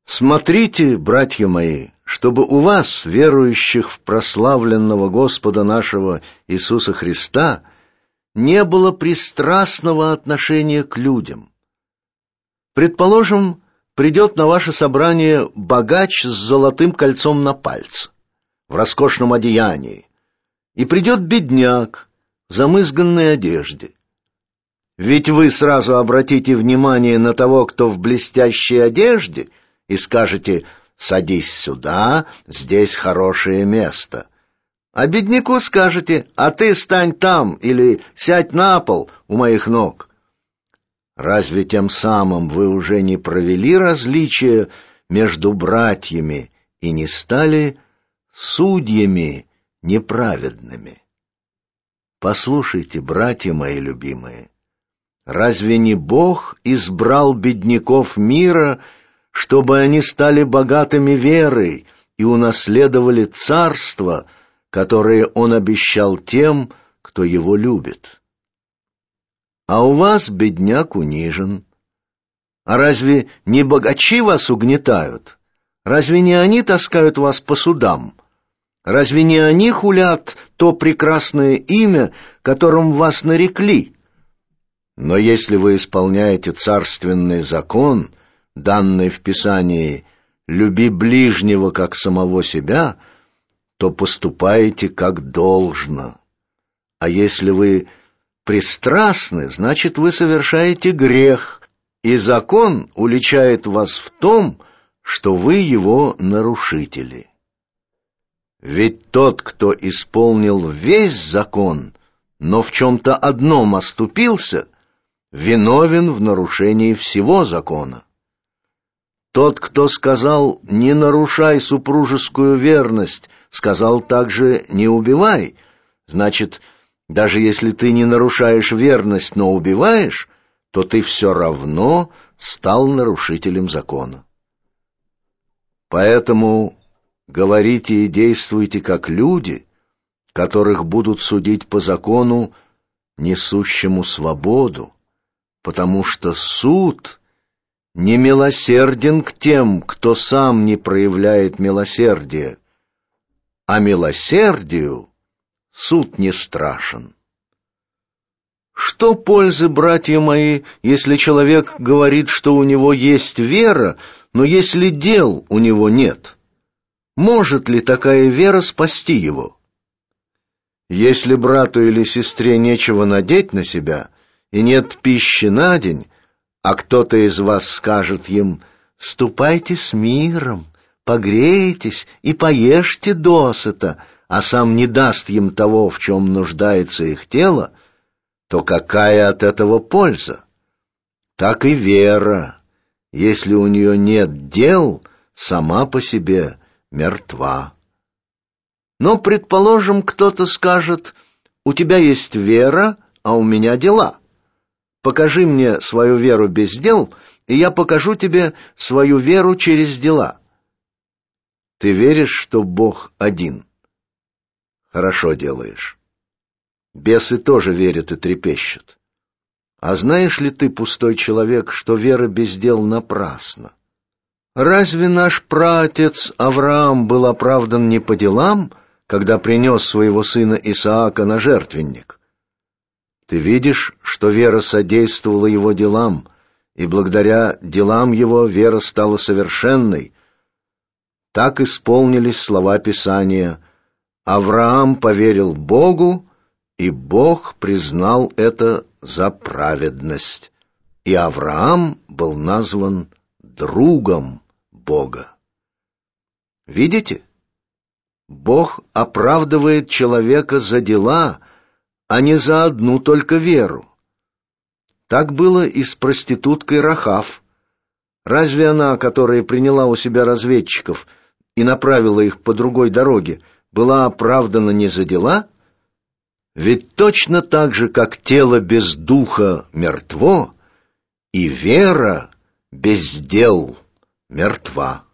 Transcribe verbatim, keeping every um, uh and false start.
Смотрите, братья мои, чтобы у вас, верующих в прославленного Господа нашего Иисуса Христа, не было пристрастного отношения к людям. Предположим, придет на ваше собрание богач с золотым кольцом на пальце, в роскошном одеянии, и придет бедняк в замызганной одежде. Ведь вы сразу обратите внимание на того, кто в блестящей одежде, и скажете: «Садись сюда, здесь хорошее место». А бедняку скажете: «А ты стань там» или «Сядь на пол у моих ног». Разве тем самым вы уже не провели различия между братьями и не стали судьями неправедными? Послушайте, братья мои любимые, разве не Бог избрал бедняков мира, чтобы они стали богатыми верой и унаследовали царство, которое Он обещал тем, кто Его любит? А у вас бедняк унижен. А разве не богачи вас угнетают? Разве не они таскают вас по судам? Разве не они хулят то прекрасное имя, которым вас нарекли? Но если вы исполняете царственный закон, данный в Писании «люби ближнего, как самого себя», то поступаете как должно. А если вы пристрастны, значит, вы совершаете грех, и закон уличает вас в том, что вы его нарушители. Ведь тот, кто исполнил весь закон, но в чем-то одном оступился, виновен в нарушении всего закона. Тот, кто сказал «не нарушай супружескую верность», сказал также «не убивай». Значит, даже если ты не нарушаешь верность, но убиваешь, то ты все равно стал нарушителем закона. Поэтому говорите и действуйте как люди, которых будут судить по закону, несущему свободу, потому что суд не милосерден к тем, кто сам не проявляет милосердия, а милосердию суд не страшен. Что пользы, братья мои, если человек говорит, что у него есть вера, но если дел у него нет? Может ли такая вера спасти его? Если брату или сестре нечего надеть на себя, и нет пищи на день, а кто-то из вас скажет им: «Ступайте с миром, погрейтесь и поешьте досыта», а сам не даст им того, в чем нуждается их тело, то какая от этого польза? Так и вера, если у нее нет дел, сама по себе мертва. Но, предположим, кто-то скажет: «У тебя есть вера, а у меня дела. Покажи мне свою веру без дел, и я покажу тебе свою веру через дела». Ты веришь, что Бог один? Хорошо делаешь. Бесы тоже верят и трепещут. А знаешь ли ты, пустой человек, что вера без дел напрасна? Разве наш праотец Авраам был оправдан не по делам, когда принес своего сына Исаака на жертвенник? Ты видишь, что вера содействовала его делам, и благодаря делам его вера стала совершенной. Так исполнились слова Писания: «Авраам поверил Богу, и Бог признал это за праведность». И Авраам был назван другом Бога. Видите? Бог оправдывает человека за дела, а не за одну только веру. Так было и с проституткой Рахав. Разве она, которая приняла у себя разведчиков и направила их по другой дороге, была оправдана не за дела? Ведь точно так же, как тело без духа мертво, и вера без дел мертва.